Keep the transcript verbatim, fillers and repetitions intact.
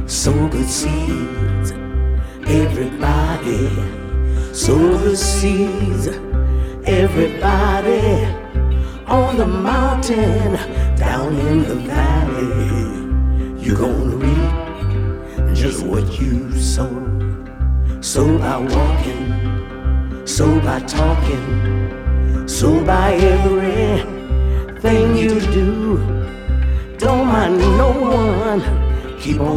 sow good seeds. Everybody, sow good seeds. Everybody, on the mountain, down in the valley, you're gonna reap just what you sow. Sow by walking, sow by talking, sow by everything you do. Don't mind no one, keep on